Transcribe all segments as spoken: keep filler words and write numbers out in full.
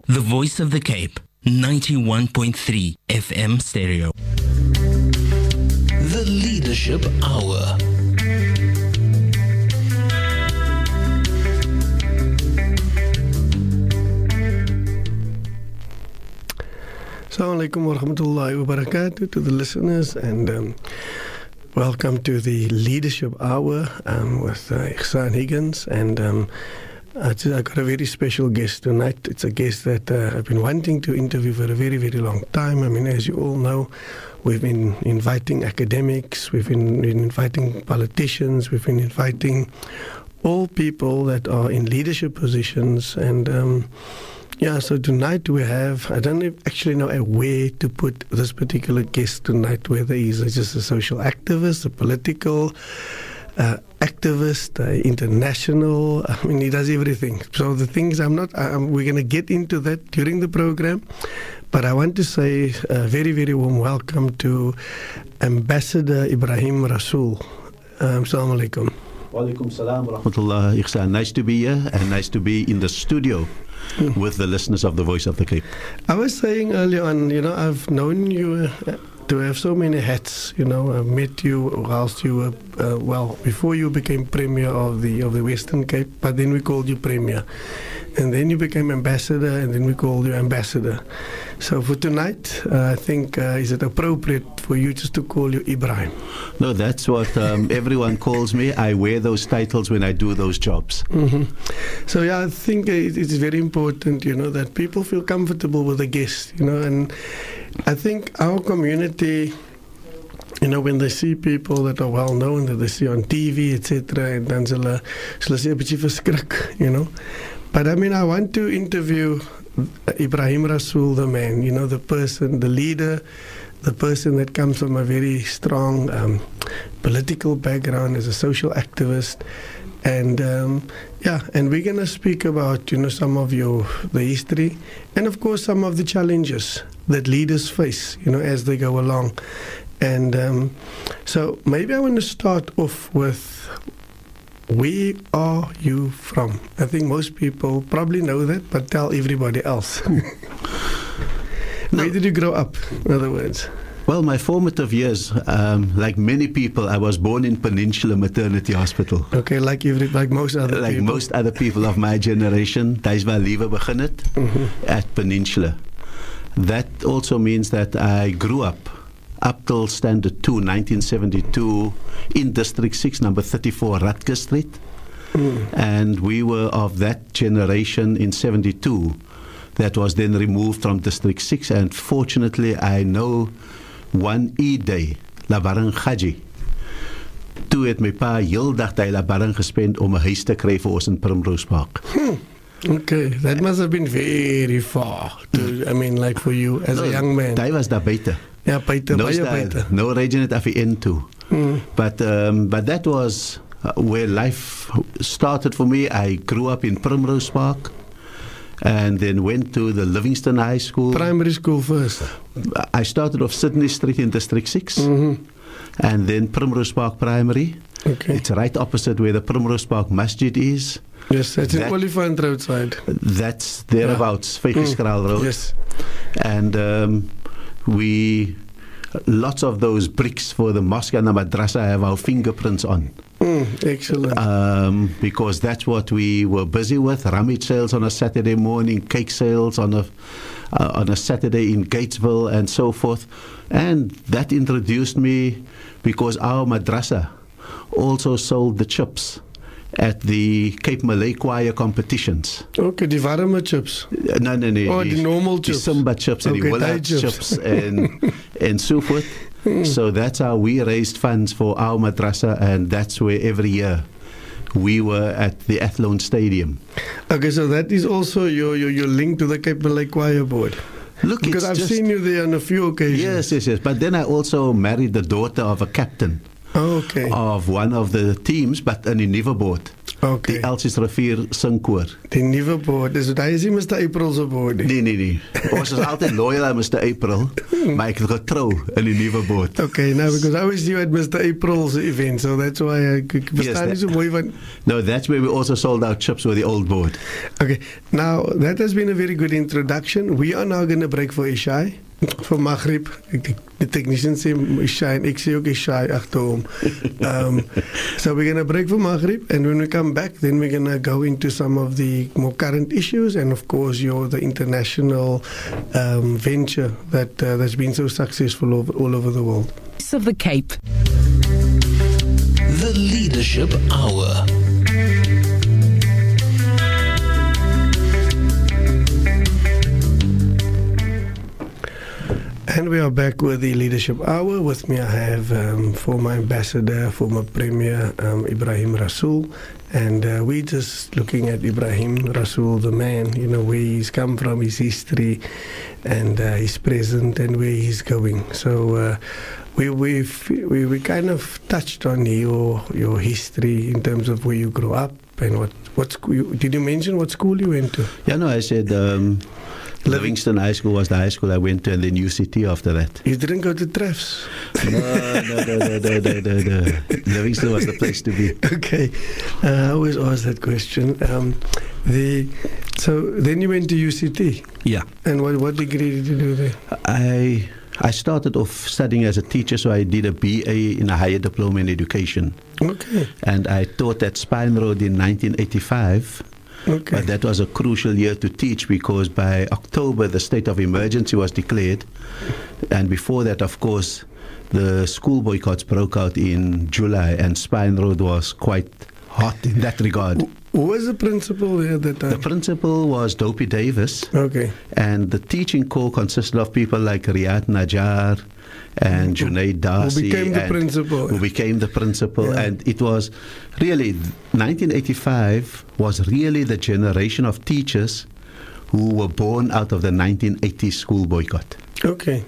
The Voice of the Cape, ninety-one point three F M stereo. The Leadership Hour. Assalamu alaikum wa rahmatullahi wa barakatuh to the listeners, and um, welcome to the Leadership Hour um, with uh, Ihsan Higgins. And um, I just, I got a very special guest tonight. It's a guest that uh, I've been wanting to interview for a very, very long time. I mean, as you all know, we've been inviting academics, we've been, been inviting politicians, we've been inviting all people that are in leadership positions, and um, yeah, so tonight we have, I don't actually know a way to put this particular guest tonight, whether he's just a social activist, a political uh, activist, uh, international, I mean, he does everything. So the things I'm not, I'm, we're going to get into that during the program, but I want to say a very, very warm welcome to Ambassador Ibrahim Rasool. Um, Assalamu alaikum. Wa alaikum salam wa rahmatullah. Ihsan, nice to be here and nice to be in the studio with the listeners of the Voice of the Cape. I was saying earlier on, you know, I've known you uh, to have so many hats. You know, I met you whilst you were, uh, well, before you became Premier of the of the Western Cape, but then we called you Premier. And then you became ambassador, and then we called you ambassador. So for tonight, uh, I think, uh, is it appropriate for you just to call you Ibrahim? No, that's what um, everyone calls me. I wear those titles when I do those jobs. Mm-hmm. So yeah, I think it, it's very important, you know, that people feel comfortable with a guest, you know, and I think our community, you know, when they see people that are well known, that they see on T V, et cetera, and dan hulle hulle sê 'n bietjie verskrik, you know. But I mean, I want to interview Ibrahim Rasool, the man, you know, the person, the leader, the person that comes from a very strong um, political background as a social activist. And um, yeah, and we're going to speak about, you know, some of your, the history, and of course some of the challenges that leaders face, you know, as they go along. And um, so maybe I want to start off with, where are you from? I think most people probably know that, but tell everybody else. No. Where did you grow up, in other words? Well, my formative years, um, like many people, I was born in Peninsula Maternity Hospital. Okay, like every, like most other like people. Like most other people of my generation, dis waar liewe begin het, mm-hmm. at Peninsula. That also means that I grew up up till Standard two, nineteen seventy-two, in District six, number thirty-four, Rutger Street. Mm. And we were of that generation in seventy-two that was then removed from District six. And fortunately, I know one E-day, Labarang Khaji. Toe het my pa heel dag die Labarang gespend om 'n huis te kry vir ons in Primrose Park. Hmm. Okay, that must have been very far, to, I mean, like for you as no, a young man. Hy was daar buite. Ja, buite, no baie style, buite. No region at the end too. Mm. But, um, but that was uh, where life started for me. I grew up in Primrose Park and then went to the Livingston High School. Primary school first. I started off Sydney Street in District six, mm-hmm. and then Primrose Park Primary. Okay. It's right opposite where the Primrose Park Masjid is. Yes, that's that, in Olifant Roadside. That's thereabouts, yeah. Vygiskraal mm. Road. Yes. And um, we, lots of those bricks for the mosque and the madrasa have our fingerprints on. Mm, excellent. Um, because that's what we were busy with. Rummage sales on a Saturday morning, cake sales on a uh, on a Saturday in Gatesville and so forth. And that introduced me because our madrasa also sold the chips at the Cape Malay Choir competitions. Okay, die warme chips. No, no, no. Oh, the, the normal chips. The Simba chips and okay, the Willard chips. chips and, and so forth. Mm. So that's how we raised funds for our madrasa, and that's where every year we were at the Athlone Stadium. Okay, so that is also your, your, your link to the Cape Malay Choir Board. Look, because I've just, seen you there on a few occasions. Yes, yes, yes. But then I also married the daughter of a captain. Oh, okay. Of one of the teams, but an Iniva board. Okay. Die Elsies Rivier singkoor. Die nuwe boord. Dis wat hy is nie mister April se boord nie. Nee, nee, nee. Ons is altyd loyal aan mister April, maar ek het getrou in die nuwe boord. Okay, now because I always see you at mister April's event, so that's why I ek verstaan nie so mooi van. No, that's where we also sold out chips with the old board. Okay, now that has been a very good introduction. We are now going to break for Isha. For Maghrib, the technicians say Isha and ek sê ook Isha agter hom. Um, so we're going to break for Maghrib, and when we come back, then we're going to go into some of the more current issues, and of course, your the international um, venture that uh, that's been so successful over, all over the world. Of the Cape. The Leadership Hour. And we are back with the Leadership Hour. With me I have um, former ambassador, former premier um, Ibrahim Rasool. And uh, we're just looking at Ibrahim Rasool, the man, you know, where he's come from, his history, and uh, his present, and where he's going. So uh, we, we've, we we kind of touched on your your history in terms of where you grew up and what, what school you, did you mention what school you went to? Yeah, no, I said... Um, Livingston High School was the high school I went to, and then U C T after that. You didn't go to Treffs? No, no, no, no, no, no, no, no. Livingston was the place to be. Okay. Uh, I always ask that question. Um, the So then you went to U C T? Yeah. And what, what degree did you do there? I I started off studying as a teacher, so I did a B A in a higher diploma in education. Okay. And I taught at Spine Road in nineteen eighty-five. Okay. But that was a crucial year to teach, because by October the state of emergency was declared, and before that, of course, the school boycotts broke out in July, and Spine Road was quite hot in that regard. Who was the principal there at that time? The principal was Dopey Davis. Okay. And the teaching corps consisted of people like Riyad Najjar and Junaid Darcy. Who became the and principal. Who became the principal. Yeah. And it was really, nineteen eighty-five was really the generation of teachers who were born out of the nineteen eighty school boycott. Okay.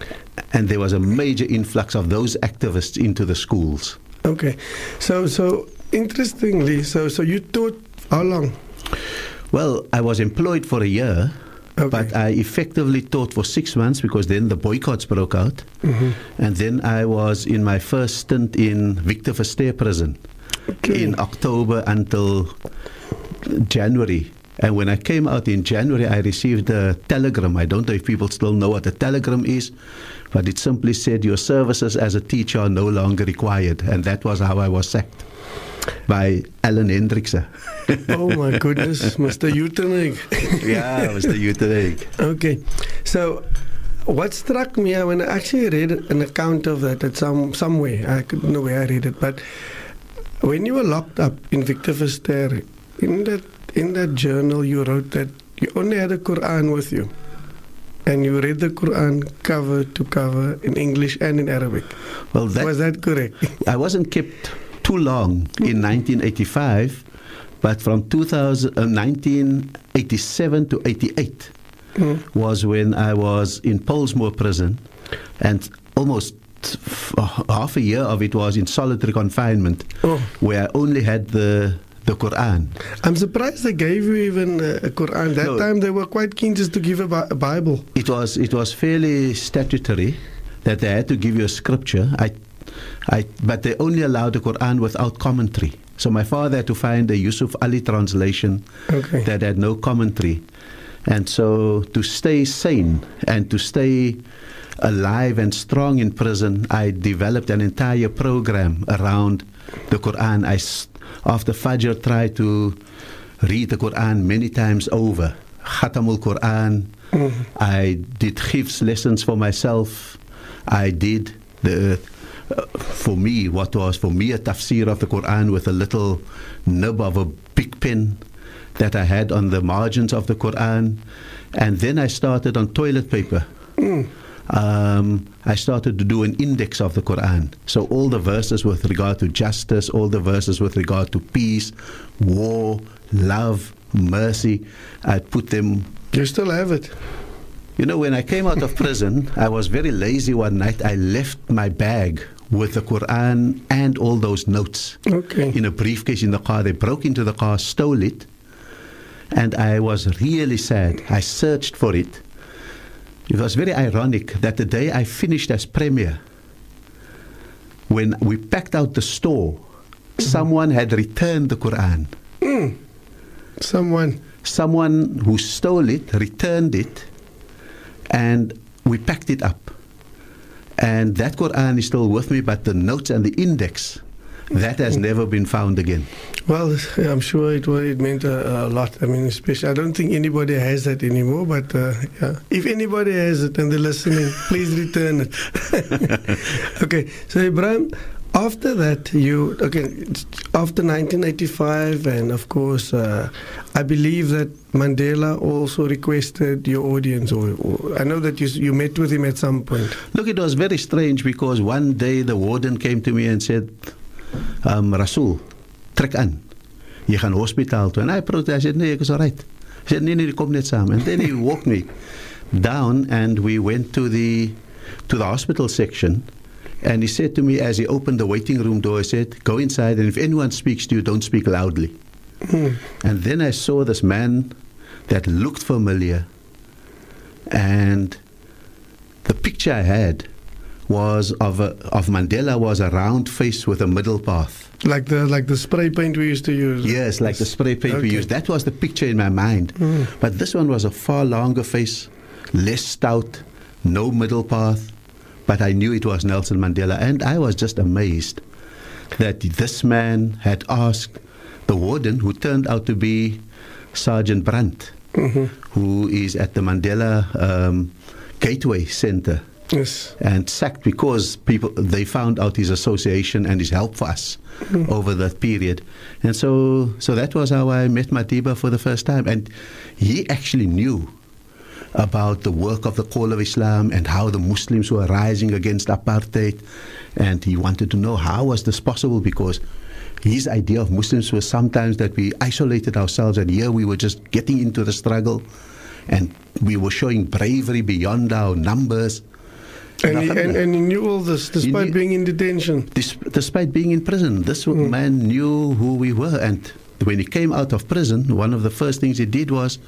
And there was a major influx of those activists into the schools. Okay. So, so interestingly, so, so you taught how long? Well, I was employed for a year. Okay. But I effectively taught for six months because then the boycotts broke out. Mm-hmm. And then I was in my first stint in Victor Verster prison okay. in October until January. And when I came out in January, I received a telegram. I don't know if people still know what a telegram is, but it simply said, your services as a teacher are no longer required. And that was how I was sacked by Alan Hendrickse. Oh my goodness, Mister Utenegg. Yeah, Mister Utenegg. Okay, so what struck me when I actually read an account of that at some somewhere, I couldn't know where I read it, but when you were locked up in Victor Verster, in that in that journal you wrote that you only had the Quran with you, and you read the Quran cover to cover in English and in Arabic. Well, that, was that correct? I wasn't kept too long in nineteen eighty-five. But from two thousand, uh, nineteen eighty-seven to eighty-eight mm. was when I was in Pollsmoor prison, and almost f- half a year of it was in solitary confinement, oh. where I only had the the Quran. I'm surprised they gave you even a Quran. That no, time they were quite keen just to give a, bi- a Bible. It was it was fairly statutory that they had to give you a scripture. I, I, but they only allowed the Quran without commentary. So my father had to find a Yusuf Ali translation okay. that had no commentary. And so to stay sane and to stay alive and strong in prison, I developed an entire program around the Quran. I, after Fajr, tried to read the Quran many times over. Khatamul Quran. Mm-hmm. I did Hifz lessons for myself. I did the... Uh, for me, what was for me a tafsir of the Quran with a little nib of a big pen that I had on the margins of the Quran. And then I started on toilet paper. Mm. Um, I started to do an index of the Quran. So all the verses with regard to justice, all the verses with regard to peace, war, love, mercy, I put them... You still have it? You know, when I came out of prison, I was very lazy one night. I left my bag with the Quran and all those notes Okay. in a briefcase in the car. They broke into the car, stole it, and I was really sad. I searched for it. It was very ironic that the day I finished as premier, when we packed out the store, mm-hmm. someone had returned the Quran. Mm. Someone. Someone who stole it, returned it, and we packed it up. And that Quran is still with me, but the notes and the index, that has never been found again. Well, I'm sure it was, it meant a, a lot. I mean, especially, I don't think anybody has that anymore, but uh, yeah. If anybody has it and they're listening, please return it. Okay, so Ibrahim, after that, you, okay, after nineteen eighty-five, and of course, uh, I believe that Mandela also requested your audience, or, or I know that you, you met with him at some point. Look, it was very strange because one day the warden came to me and said, um, Rasul, trek aan. Je gaan hospitaal toe. And I protested. I said, nee, ek is all right. He said, nee, nee, kom net saam. And then he walked me down and we went to the to the hospital section. And he said to me as he opened the waiting room door, he said, go inside and if anyone speaks to you, don't speak loudly. Mm. And then I saw this man that looked familiar. And the picture I had was of a, of Mandela was a round face with a middle path. Like the like the spray paint we used to use. Yes, like the spray paint okay. we used. That was the picture in my mind. Mm. But this one was a far longer face, less stout, no middle path. But I knew it was Nelson Mandela. And I was just amazed that this man had asked the warden, who turned out to be Sergeant Brandt, mm-hmm. who is at the Mandela um, Gateway Center. Yes. And sacked because people they found out his association and his help for us mm. over that period. And so so that was how I met Madiba for the first time. And he actually knew about the work of the Call of Islam and how the Muslims were rising against apartheid. And he wanted to know how was this possible, because his idea of Muslims was sometimes that we isolated ourselves and here we were just getting into the struggle and we were showing bravery beyond our numbers. And he, and, and he knew all this despite knew, being in detention. Despite being in prison. This mm. man knew who we were. And when he came out of prison, one of the first things he did was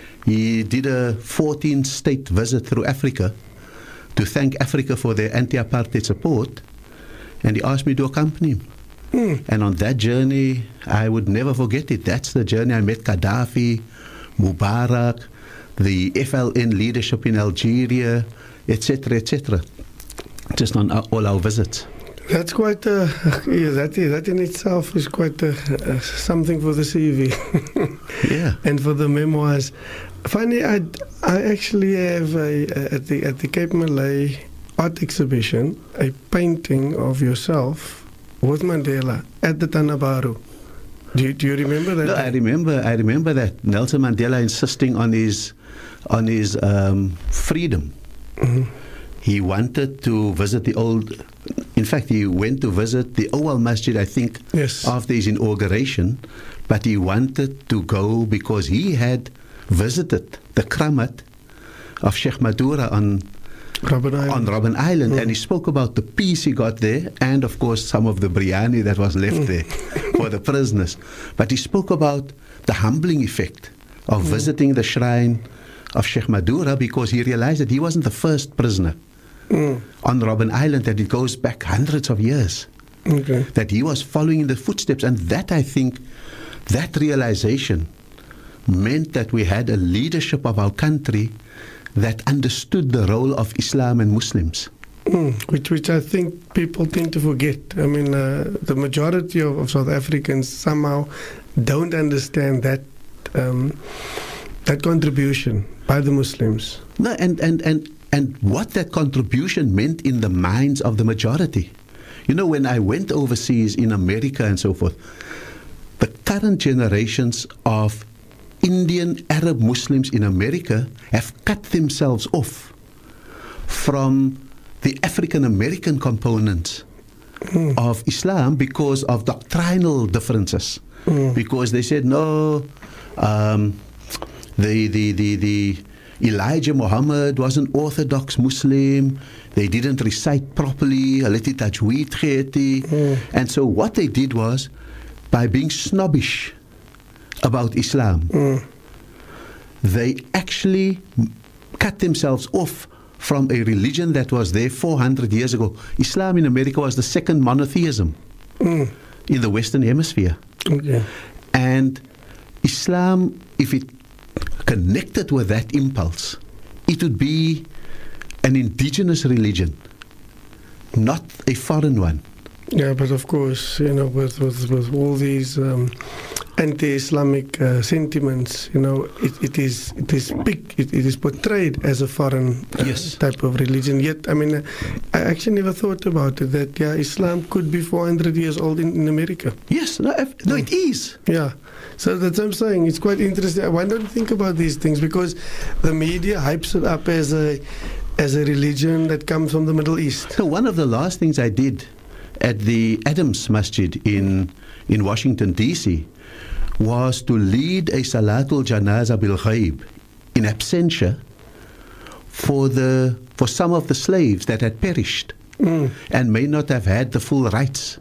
he did a fourteen-state visit through Africa to thank Africa for their anti-apartheid support. And he asked me to accompany him. Mm. And on that journey, I would never forget it. That's the journey I met Gaddafi, Mubarak, the F L N leadership in Algeria, et cetera, et cetera. Just on our, all our visits. That's quite, uh, yeah, that, that in itself is quite uh, uh, something for the C V. Yeah. And for the memoirs. Funny, I, I actually have a, at the at the Cape Malay art exhibition a painting of yourself with Mandela at the Tanabaru. Do you, do you remember that? No, I remember. I remember that Nelson Mandela insisting on his on his um, freedom. Mm-hmm. He wanted to visit the old. In fact, he went to visit the Awal Masjid, I think, yes. after his inauguration. But he wanted to go because he had visited the Kramat of Sheikh Madura on Robben Island. on Robben Island, mm. and he spoke about the peace he got there, and of course some of the biryani that was left mm. there for the prisoners. But he spoke about the humbling effect of mm. visiting the shrine of Sheikh Madura, because he realized that he wasn't the first prisoner mm. on Robben Island, that it goes back hundreds of years. Okay. That he was following in the footsteps, and that, I think, that realization meant that we had a leadership of our country that understood the role of Islam and Muslims. Mm, which, which I think people tend to forget. I mean, uh, the majority of, of South Africans somehow don't understand that um, that contribution by the Muslims. No, and, and, and, and what that contribution meant in the minds of the majority. You know, when I went overseas in America and so forth, the current generations of Indian Arab Muslims in America have cut themselves off from the African American components mm. of Islam because of doctrinal differences. Mm. Because they said, no, um, the, the, the, the Elijah Muhammad was an Orthodox Muslim. They didn't recite properly. Hulle het die tajweed gehet nie. Mm. And so what they did was, by being snobbish about Islam, Mm. they actually cut themselves off from a religion that was there four hundred years ago. Islam in America was the second monotheism Mm. in the Western Hemisphere. Okay. And Islam, if it connected with that impulse, it would be an indigenous religion, not a foreign one. Yeah, but of course, you know, with with, with all these um, anti-Islamic uh, sentiments, you know, it, it is it is big, it, it is portrayed as a foreign uh, Yes. type of religion. Yet, I mean, uh, I actually never thought about it that yeah, Islam could be four hundred years old in, in America. Yes, no, if- no, it is. Yeah, so that's what I'm saying. It's quite interesting. Why don't you think about these things? Because the media hypes it up as a as a religion that comes from the Middle East. So one of the last things I did at the Adams Masjid in in Washington D C was to lead a Salatul Janaza bil Ghaib in absentia for the for some of the slaves that had perished Mm. and may not have had the full rights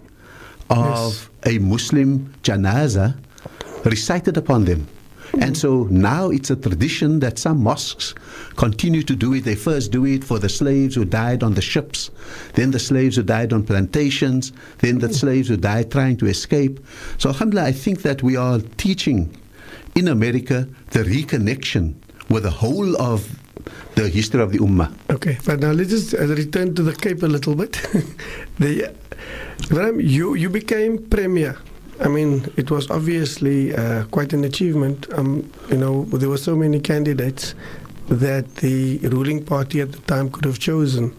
of a Muslim janaza recited upon them. And so now it's a tradition that some mosques continue to do it. They first do it for the slaves who died on the ships, then the slaves who died on plantations, then the slaves who died trying to escape. So alhamdulillah, I think that we are teaching in America the reconnection with the whole of the history of the Ummah. Okay, but now let's just uh, return to the Cape a little bit. the, Ibrahim, you, you became premier. I mean, it was obviously uh, quite an achievement. Um, you know, there were so many candidates that the ruling party at the time could have chosen.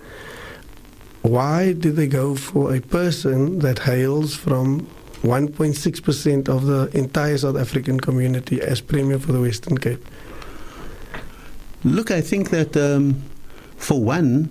Why did they go for a person that hails from one point six percent of the entire South African community as premier for the Western Cape? Look, I think that um, for one,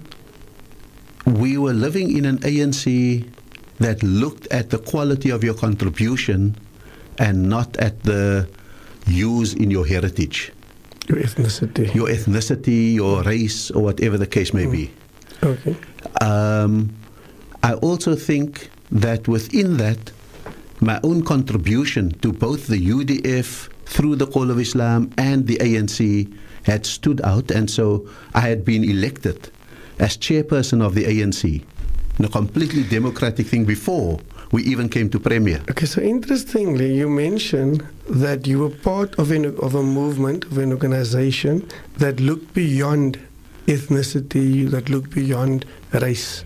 we were living in an A N C that looked at the quality of your contribution and not at the use in your heritage, Your ethnicity. your ethnicity, your race, or whatever the case may be. Okay. Um, I also think that within that, my own contribution to both the U D F through the Call of Islam and the A N C had stood out, and so I had been elected as chairperson of the A N C in a completely democratic thing before we even came to premier. Okay, so interestingly, you mentioned that you were part of, an, of a movement, of an organization that looked beyond ethnicity, that looked beyond race.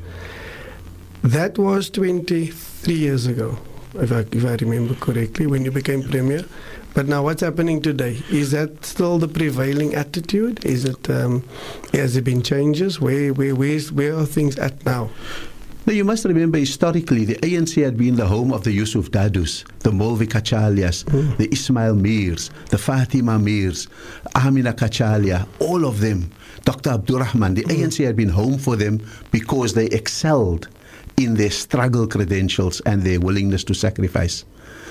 That was twenty-three years ago, if I, if I remember correctly, when you became premier. But now what's happening today? Is that still the prevailing attitude? Is it, um, has there been changes? Where, where, where's, where are things at now? Now, you must remember, historically, the A N C had been the home of the Yusuf Dadus, the Molvi Kachalias, mm. the Ismail Mirs, the Fatima Mirs, Amina Kachalia, all of them, Doctor Abdurrahman. The mm. A N C had been home for them because they excelled in their struggle credentials and their willingness to sacrifice.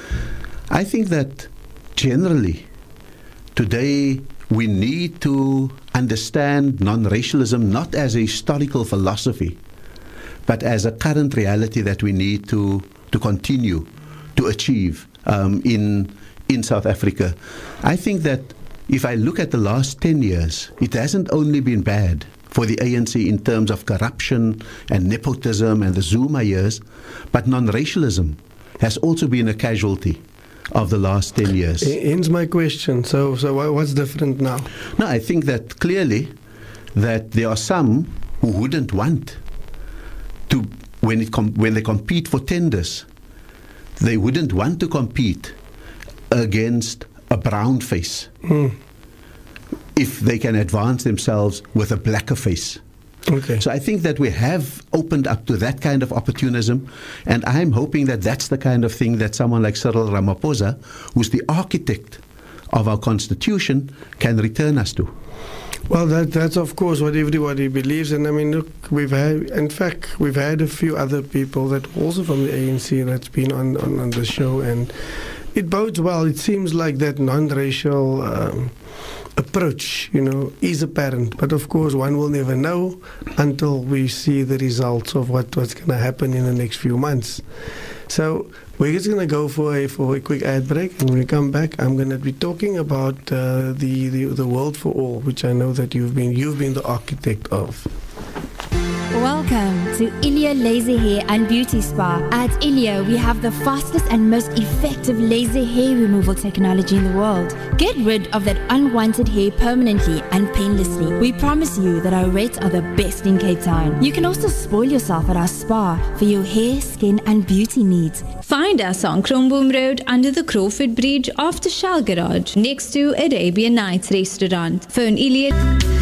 I think that generally, today, we need to understand non-racialism not as a historical philosophy, but as a current reality that we need to, to continue to achieve um, in, in South Africa. I think that if I look at the last ten years, it hasn't only been bad for the A N C in terms of corruption and nepotism and the Zuma years, but non-racialism has also been a casualty of the last ten years. Ends my question. So, so what's different now? No, I think that clearly that there are some who wouldn't want to, when it com- when they compete for tenders, they wouldn't want to compete against a brown face Mm. if they can advance themselves with a blacker face. Okay. So I think that we have opened up to that kind of opportunism, and I'm hoping that that's the kind of thing that someone like Cyril Ramaphosa, who's the architect of our constitution, can return us to. Well, that that's of course what everybody believes, and I mean, look, we've had, in fact, we've had a few other people that also from the A N C that's been on, on, on the show, and it bodes well. It seems like that non-racial um, approach, you know, is apparent. But of course, one will never know until we see the results of what, what's going to happen in the next few months. So we're just going to go for a for a quick ad break, and when we come back, I'm going to be talking about uh, the, the the World for All, which I know that you've been you've been the architect of. Welcome to Ilia Laser Hair and Beauty Spa. At Ilia, we have the fastest and most effective laser hair removal technology in the world. Get rid of that unwanted hair permanently and painlessly. We promise you that our rates are the best in Cape Town. You can also spoil yourself at our spa for your hair, skin and beauty needs. Find us on Chromeboom Road under the Crawford Bridge after Shell Garage, next to Arabian Nights Restaurant. Phone Ilia.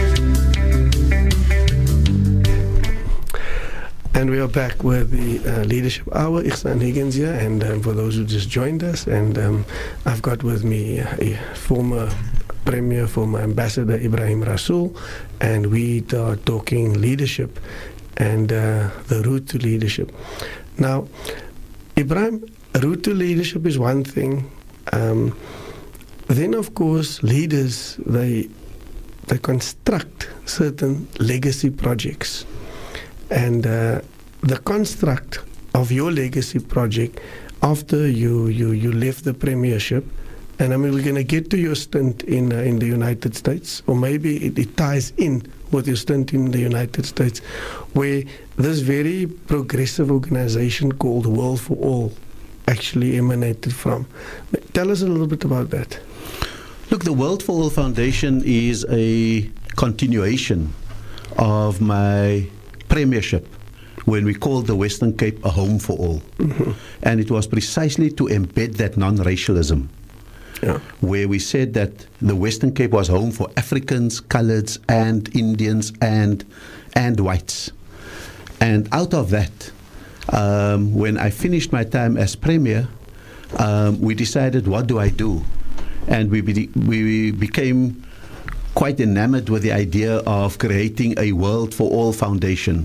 And we are back with the uh, Leadership Hour. Ihsan Higgins here, and um, for those who just joined us, and um, I've got with me a former Premier, former Ambassador Ibrahim Rasool, and we are talking leadership and uh, the route to leadership. Now, Ibrahim, route to leadership is one thing. Um, then, of course, leaders, they they construct certain legacy projects. And uh, the construct of your legacy project after you, you, you left the premiership, and I mean, we're going to get to your stint in uh, in the United States, or maybe it, it ties in with your stint in the United States, where this very progressive organization called World for All actually emanated from. Tell us a little bit about that. Look, the World for All Foundation is a continuation of my premiership when we called the Western Cape a home for all. Mm-hmm. And it was precisely to embed that non-racialism, yeah. where we said that the Western Cape was home for Africans, coloureds and Indians and and whites. And out of that, um, when I finished my time as premier, um, we decided, what do I do? And we, be- we became quite enamored with the idea of creating a World for All foundation.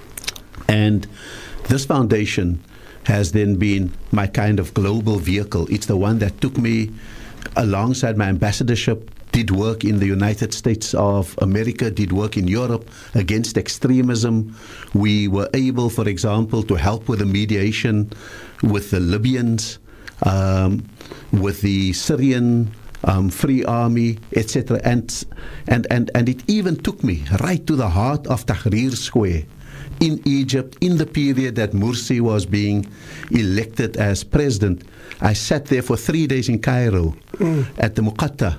And this foundation has then been my kind of global vehicle. It's the one that took me alongside my ambassadorship, did work in the United States of America, did work in Europe against extremism. We were able, for example, to help with the mediation with the Libyans, um, with the Syrian Um, Free Army, et cetera. And, and, and, and it even took me right to the heart of Tahrir Square in Egypt, in the period that Morsi was being elected as president. I sat there for three days in Cairo mm. at the Muqatta,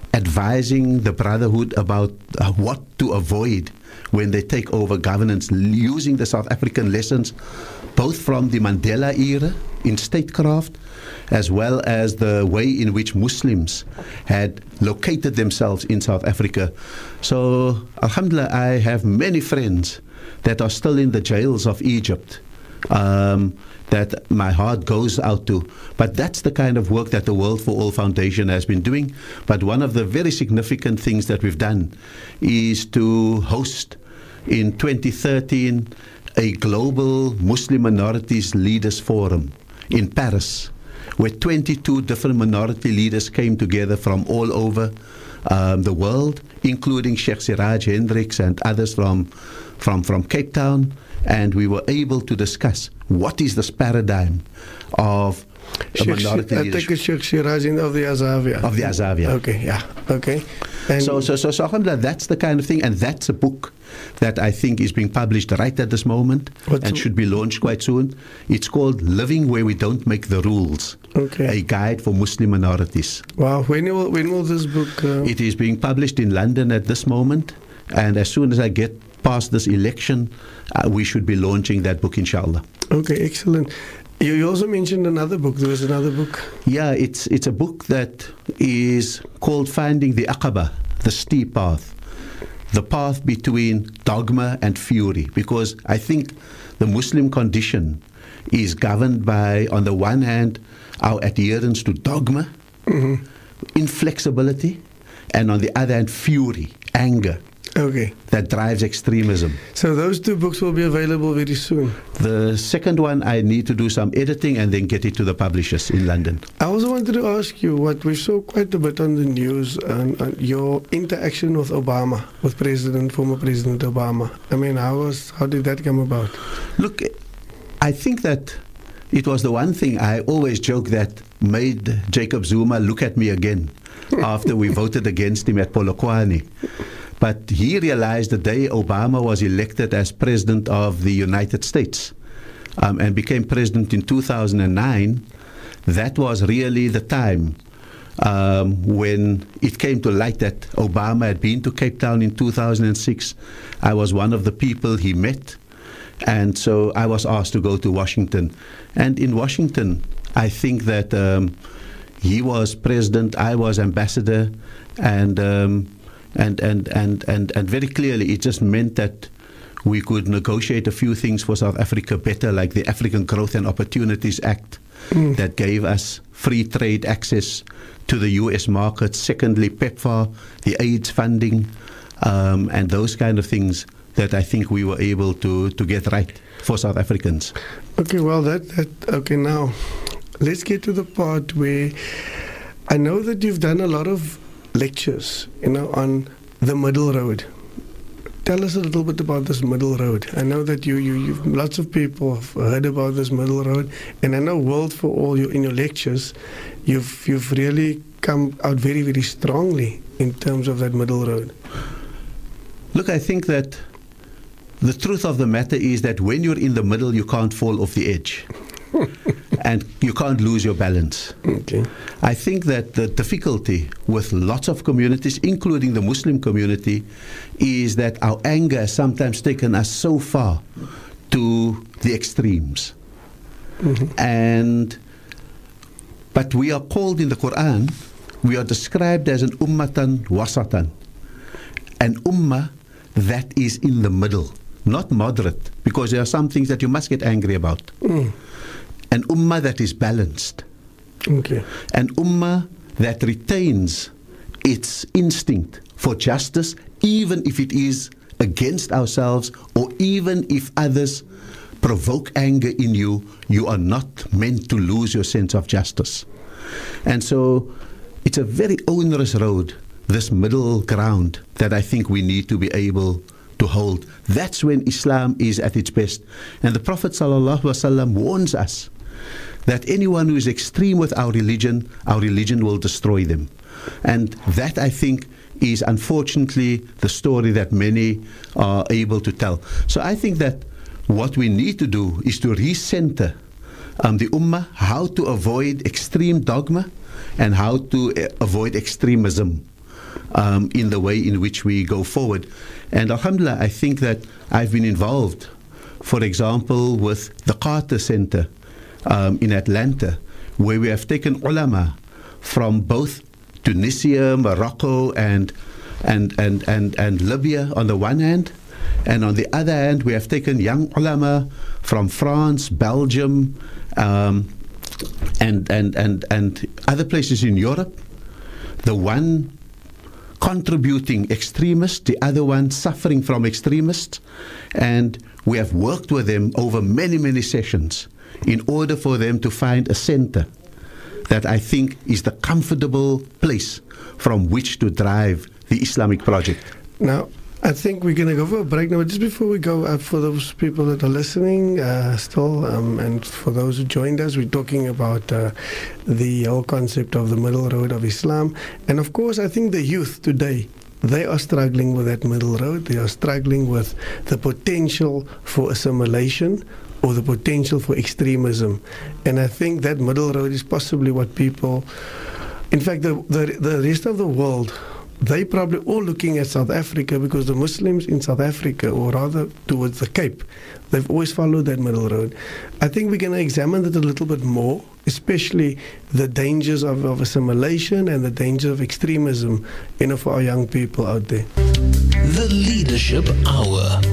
advising the Brotherhood about uh, what to avoid when they take over governance, using the South African lessons, both from the Mandela era in statecraft, as well as the way in which Muslims had located themselves in South Africa. So, alhamdulillah, I have many friends that are still in the jails of Egypt um, that my heart goes out to. But that's the kind of work that the World for All Foundation has been doing. But one of the very significant things that we've done is to host in twenty thirteen a global Muslim minorities leaders forum in Paris, where twenty-two different minority leaders came together from all over um, the world, including Sheikh Siraj Hendricks and others from, from, from Cape Town. And we were able to discuss what is this paradigm of a minority I leadership. think it's Sheikh Siraj of the Azavia. Of the Azavia. Okay, yeah, okay. And so, so, so, so, alhamdulillah, that's the kind of thing, and that's a book that I think is being published right at this moment and should be launched quite soon. It's called Living Where We Don't Make the Rules, okay. A Guide for Muslim Minorities. Wow, when will, when will this book... Uh... It is being published in London at this moment, and as soon as I get past this election, uh, we should be launching that book, inshallah. Okay, excellent. You, you also mentioned another book. There was another book. Yeah, it's it's a book that is called Finding the Aqaba, the Steep Path. The path between dogma and fury, because I think the Muslim condition is governed by, on the one hand, our adherence to dogma, mm-hmm. inflexibility, and on the other hand, fury, anger. Okay. that drives extremism. So those two books will be available very soon. The second one, I need to do some editing and then get it to the publishers in London. I also wanted to ask you what we saw quite a bit on the news on, on your interaction with Obama, with President, former President Obama. I mean, how was how did that come about? Look, I think that it was the one thing I always joke that made Jacob Zuma look at me again after we voted against him at Polokwane. But he realized the day Obama was elected as president of the United States um, and became president in two thousand nine, that was really the time um, when it came to light that Obama had been to Cape Town in two thousand six. I was one of the people he met. And so I was asked to go to Washington. And in Washington, I think that um, he was president, I was ambassador, and, um, and, and, and, and, and very clearly it just meant that we could negotiate a few things for South Africa better, like the African Growth and Opportunities Act mm. that gave us free trade access to the U S market. Secondly, PEPFAR, the AIDS funding, um, and those kind of things that I think we were able to, to get right for South Africans. Okay, well, that, that okay, now let's get to the part where I know that you've done a lot of lectures, you know, on the middle road. Tell us a little bit about this middle road. I know that you, you, you've, lots of people have heard about this middle road, and I know World for All, you, in your lectures, you've, you've really come out very, very strongly in terms of that middle road. Look, I think that the truth of the matter is that when you're in the middle, you can't fall off the edge. And you can't lose your balance. Okay. I think that the difficulty with lots of communities, including the Muslim community, is that our anger has sometimes taken us so far to the extremes. Mm-hmm. And but we are called in the Quran, we are described as an ummatan wasatan, an ummah that is in the middle, not moderate, because there are some things that you must get angry about. Mm. An ummah that is balanced. Okay. An ummah that retains its instinct for justice, even if it is against ourselves, or even if others provoke anger in you, you are not meant to lose your sense of justice. And so it's a very onerous road, this middle ground, that I think we need to be able to hold. That's when Islam is at its best. And the Prophet ﷺ warns us that anyone who is extreme with our religion, our religion will destroy them. And that, I think, is unfortunately the story that many are able to tell. So I think that what we need to do is to recenter um, the ummah, how to avoid extreme dogma and how to uh, avoid extremism um, in the way in which we go forward. And alhamdulillah, I think that I've been involved, for example, with the Carter Center um, in Atlanta, where we have taken ulama from both Tunisia, Morocco, and, and, and, and, and Libya on the one hand, and on the other hand, we have taken young ulama from France, Belgium, um, and, and, and, and other places in Europe. The one contributing extremists, the other one suffering from extremists. And we have worked with them over many, many sessions in order for them to find a center that I think is the comfortable place from which to drive the Islamic project. Now, I think we're going to go for a break now. Just before we go, uh, for those people that are listening uh, still, um, and for those who joined us, we're talking about uh, the whole concept of the middle road of Islam. And of course, I think the youth today, they are struggling with that middle road. They are struggling with the potential for assimilation or the potential for extremism. And I think that middle road is possibly what people, in fact, the, the, the rest of the world, they probably all looking at South Africa, because the Muslims in South Africa, or rather towards the Cape, they've always followed that middle road. I think we're going to examine it a little bit more, especially the dangers of, of assimilation and the danger of extremism, you know, for our young people out there. The Leadership Hour.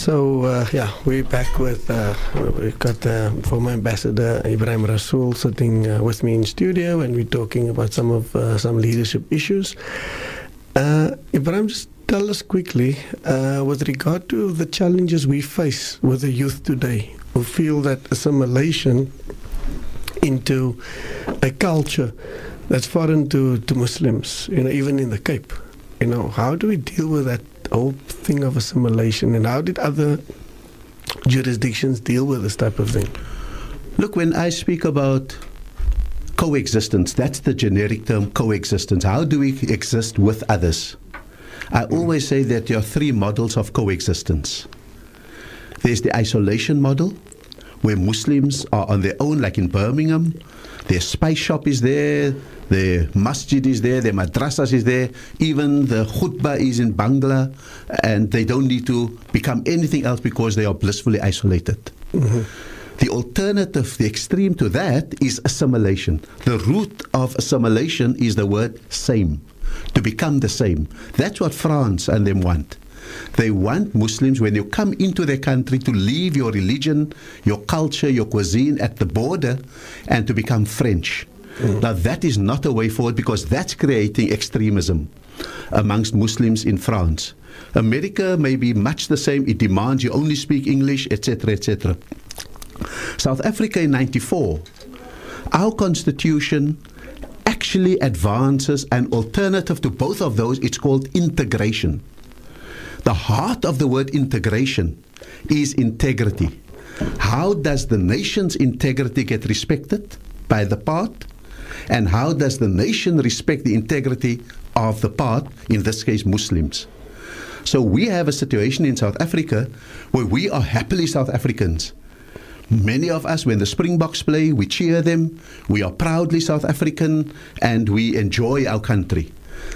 So, uh, yeah, we're back with, uh, we've got uh, former Ambassador Ibrahim Rasool sitting uh, with me in studio, and we're talking about some of uh, some leadership issues. Uh, Ibrahim, just tell us quickly, uh, with regard to the challenges we face with the youth today, who feel that assimilation into a culture that's foreign to, to Muslims, you know, even in the Cape. You know, how do we deal with that whole thing of assimilation, and how did other jurisdictions deal with this type of thing? Look, when I speak about coexistence, that's the generic term, coexistence. How do we exist with others? I always say that there are three models of coexistence. There's the isolation model, where Muslims are on their own, like in Birmingham. Their spice shop is there, their masjid is there, their madrasas is there, even the khutbah is in Bangla, and they don't need to become anything else because they are blissfully isolated. Mm-hmm. The alternative, the extreme to that, is assimilation. The root of assimilation is the word same, to become the same. That's what France and them want. They want Muslims, when you come into their country, to leave your religion, your culture, your cuisine at the border and to become French. Mm. Now, that is not a way forward, because that's creating extremism amongst Muslims in France. America may be much the same. It demands you only speak English, et cetera, et cetera. South Africa in ninety-four, our constitution actually advances an alternative to both of those. It's called integration. The heart of the word integration is integrity. How does the nation's integrity get respected by the part? And how does the nation respect the integrity of the part, in this case Muslims? So we have a situation in South Africa where we are happily South Africans. Many of us, when the Springboks play, we cheer them. We are proudly South African, and we enjoy our country.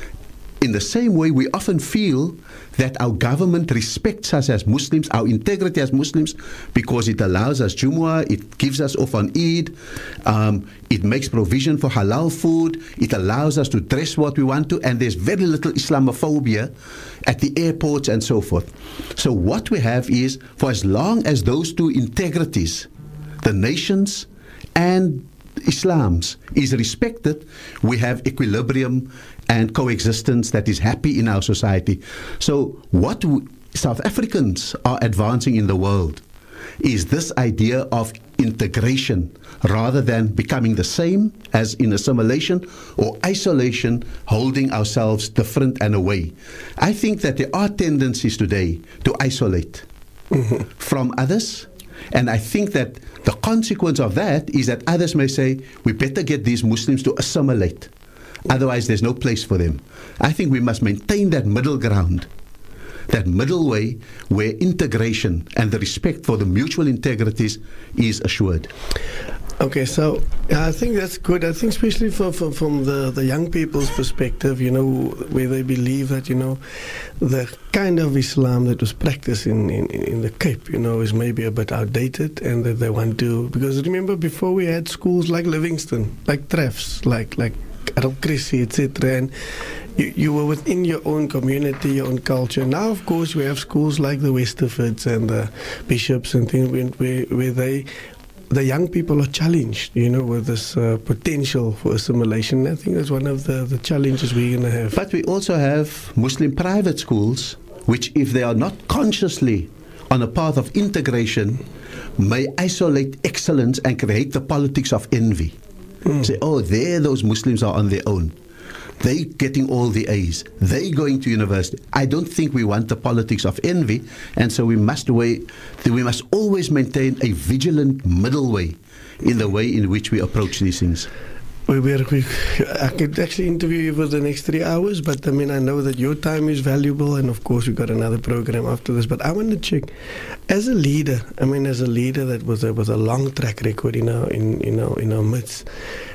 In the same way, we often feel that our government respects us as Muslims, our integrity as Muslims, because it allows us Jumu'ah, it gives us off on Eid, um, it makes provision for halal food, it allows us to dress what we want to, and there's very little Islamophobia at the airports and so forth. So what we have is, for as long as those two integrities, the nations and Islam's, is respected, we have equilibrium and coexistence that is happy in our society. So what w- South Africans are advancing in the world is this idea of integration, rather than becoming the same as in assimilation or isolation, holding ourselves different and away. I think that there are tendencies today to isolate mm-hmm. from others. And I think that the consequence of that is that others may say, we better get these Muslims to assimilate. Otherwise, there's no place for them. I think we must maintain that middle ground, that middle way where integration and the respect for the mutual integrities is assured. Okay, so yeah, I think that's good. I think especially for, for, from the, the young people's perspective, you know, where they believe that, you know, the kind of Islam that was practiced in, in, in the Cape, you know, is maybe a bit outdated, and that they want to, because remember before we had schools like Livingston, like Treffs, like like Al Chrissy, et cetera, and you, you were within your own community, your own culture. Now, of course, we have schools like the Westerfords and the Bishops and things where, where they... the young people are challenged, you know, with this uh, potential for assimilation. I think that's one of the, the challenges we're going to have. But we also have Muslim private schools, which, if they are not consciously on a path of integration, may isolate excellence and create the politics of envy. Mm. Say, oh, there those Muslims are on their own. They getting all the A's. They going to university. I don't think we want the politics of envy, and so we must wait. We must always maintain a vigilant middle way in the way in which we approach these things. We, we, we, I could actually interview you for the next three hours, but I mean, I know that your time is valuable, and of course, we've got another program after this. But I want to check, as a leader, I mean, as a leader that was a, with a long track record in our in in our in our midst,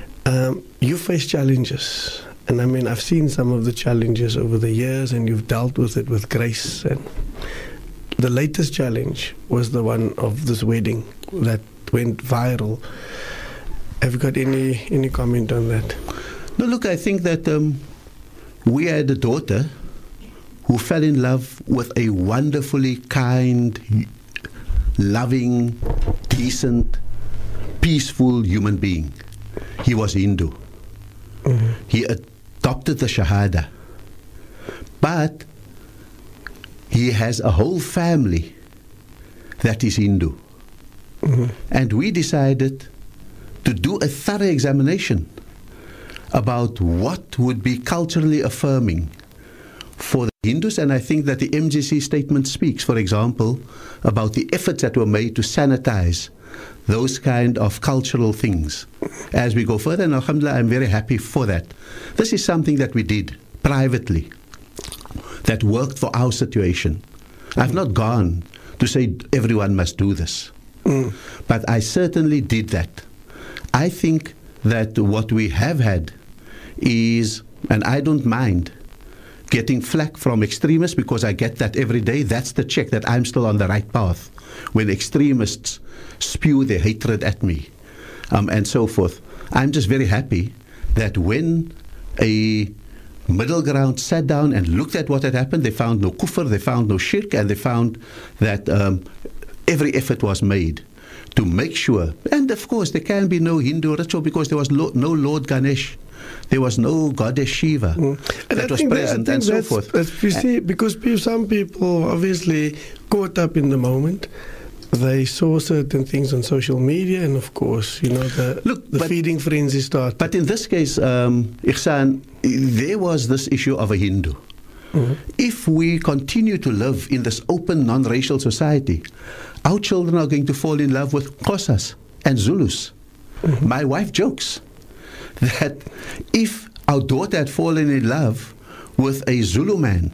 um, you face challenges. And I mean, I've seen some of the challenges over the years, and you've dealt with it with grace. And the latest challenge was the one of this wedding that went viral. Have you got any, any comment on that? No, look, I think that um, we had a daughter who fell in love with a wonderfully kind, loving, decent, peaceful human being. He was Hindu. Mm-hmm. He adopted the Shahada. But he has a whole family that is Hindu. Mm-hmm. And we decided to do a thorough examination about what would be culturally affirming for the Hindus, and I think that the M G C statement speaks, for example, about the efforts that were made to sanitize those kind of cultural things. As we go further, and alhamdulillah, I'm very happy for that. This is something that we did privately, that worked for our situation. Mm-hmm. I've not gone to say everyone must do this, mm. but I certainly did that. I think that what we have had is, and I don't mind getting flack from extremists, because I get that every day. That's the check that I'm still on the right path. When extremists spew their hatred at me um, and so forth. I'm just very happy that when a middle ground sat down and looked at what had happened, they found no kufr, they found no shirk, and they found that um, every effort was made to make sure. And of course, there can be no Hindu ritual because there was lo- no Lord Ganesh. There was no goddess Shiva mm. that was present, that, and so forth. That's, you see, because some people obviously caught up in the moment. They saw certain things on social media, and of course, you know, the, Look, the but, feeding frenzy started. But in this case, um, Ihsan, there was this issue of a Hindu. Mm-hmm. If we continue to live in this open, non-racial society, our children are going to fall in love with Xhosas and Zulus. Mm-hmm. My wife jokes that if our daughter had fallen in love with a Zulu man,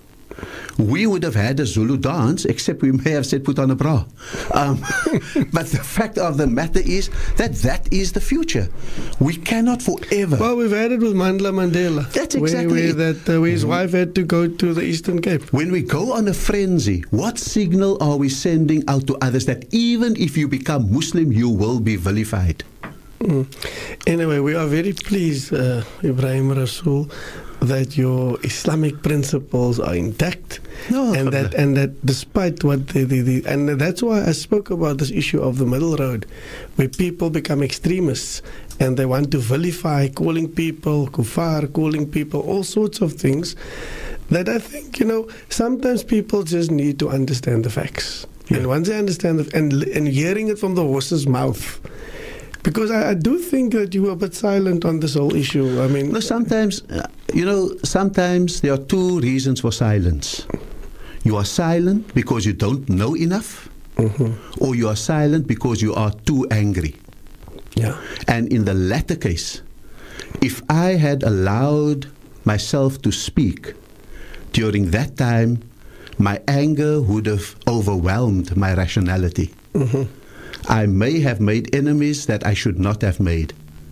we would have had a Zulu dance, except we may have said put on a bra. Um, but the fact of the matter is that that is the future. We cannot forever. Well, we've had it with Mandla Mandela. That's exactly where, where, it. that, uh, where his mm-hmm. wife had to go to the Eastern Cape. When we go on a frenzy, what signal are we sending out to others that even if you become Muslim, you will be vilified? Mm. Anyway, we are very pleased, uh, Ibrahim Rasool, that your Islamic principles are intact, no, and that and that despite what the, the, the and that's why I spoke about this issue of the middle road, where people become extremists and they want to vilify, calling people kuffar, calling people all sorts of things. That I think, you know, sometimes people just need to understand the facts, yeah. and once they understand the, and and hearing it from the horse's mouth. Because I, I do think that you were a bit silent on this whole issue. I mean, no, sometimes, uh, you know, sometimes there are two reasons for silence. You are silent because you don't know enough, mm-hmm. or you are silent because you are too angry. Yeah. And in the latter case, if I had allowed myself to speak during that time, my anger would have overwhelmed my rationality. Mm-hmm. I may have made enemies that I should not have made.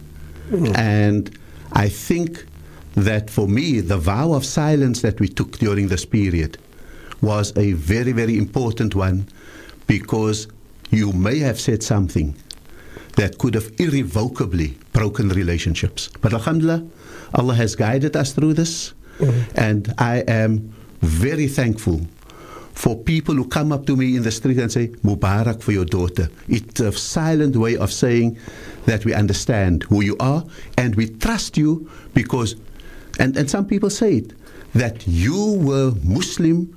Mm. And I think that for me, the vow of silence that we took during this period was a very, very important one, because you may have said something that could have irrevocably broken relationships. But alhamdulillah, Allah has guided us through this, mm. and I am very thankful for people who come up to me in the street and say, Mubarak for your daughter. It's a silent way of saying that we understand who you are and we trust you because, and, and some people say it, that you were Muslim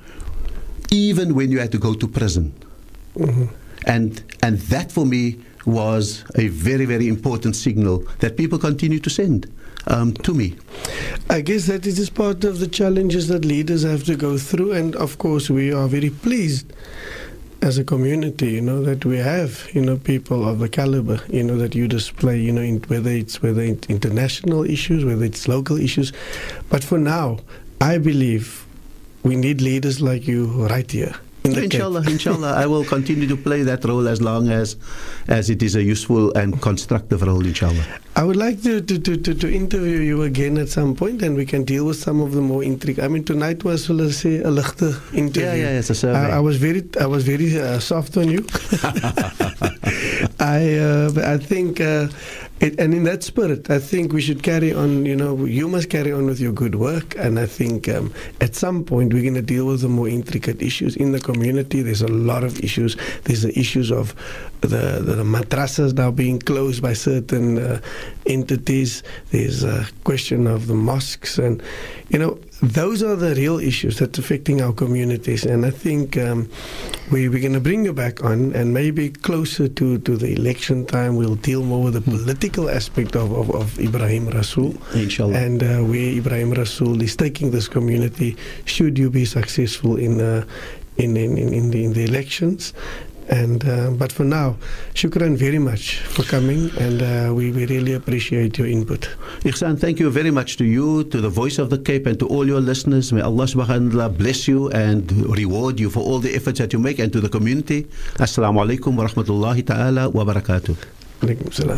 even when you had to go to prison. Mm-hmm. And, and that for me was a very, very important signal that people continue to send. Um, to me. I guess that is just part of the challenges that leaders have to go through, and of course we are very pleased as a community, you know, that we have, you know, people of the caliber, you know, that you display, you know, in, whether it's whether it's international issues, whether it's local issues. But for now, I believe we need leaders like you right here. Inshallah, inshallah, I will continue to play that role as long as as it is a useful and constructive role, inshallah. I would like to, to, to, to, to interview you again at some point, and we can deal with some of the more intrigue. I mean, tonight was, let's say, a lichte interview. Yeah, yeah, it's a survey. I, I was very, I was very uh, soft on you. I, uh, I think uh, It, and in that spirit, I think we should carry on, you know, you must carry on with your good work. And I think um, at some point we're going to deal with the more intricate issues in the community. There's a lot of issues. There's the issues of the, the, the madrasas now being closed by certain uh, entities. There's a question of the mosques. And, you know, those are the real issues that's affecting our communities. And I think um, we, we're going to bring you back on, and maybe closer to, to the election time, we'll deal more with the political aspect of, of, of Ebrahim Rasool. Inshallah. And uh, where Ebrahim Rasool is taking this community, should you be successful in, uh, in, in, in, in, the, in the elections. And uh, but for now, shukran very much for coming, and uh, we, we really appreciate your input. Ihsan, thank you very much to you, to the Voice of the Cape, and to all your listeners. May Allah subhanahu wa ta'ala bless you and reward you for all the efforts that you make, and to the community. Assalamu alaikum wa rahmatullahi ta'ala wa barakatuh. Alaikum salam.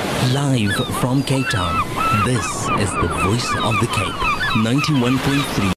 Live from Cape Town, this is the Voice of the Cape, ninety-one point three